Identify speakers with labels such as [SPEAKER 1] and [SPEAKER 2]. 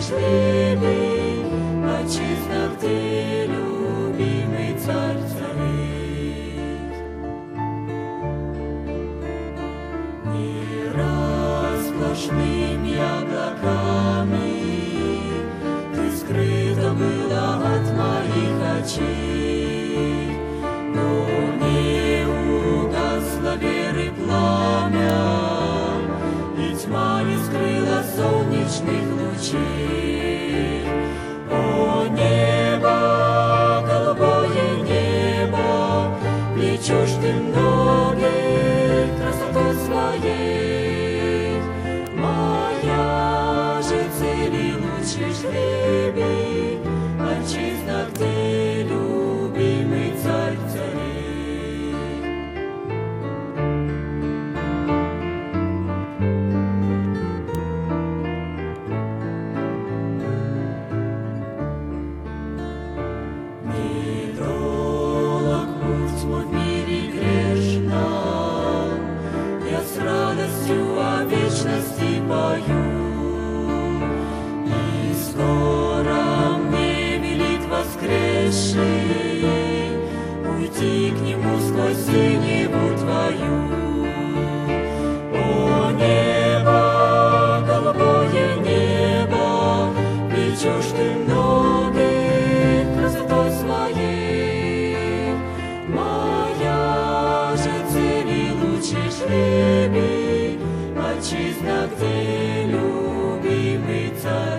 [SPEAKER 1] хлебе, отчизна, где любимый царь царей. Не расплошными облаками ты скрыта была от моих очей, но не угасло веры пламя, и тьма не скрыла солнечных лучей. О небо, голубое небо, влечешь ты многих красотой своей. Моя же цель и лучший жребий, отчизна, где любимый царь царей. Недолг путь мой в мире грешном, я с радостью о вечности пою, и скоро мне велит воскресший уйти к нему сквозь синеву твою. О небо, голубое небо, влечешь ты многих красотой своей. Моя же цель и лучший жребий, отчизна, где любимый царь.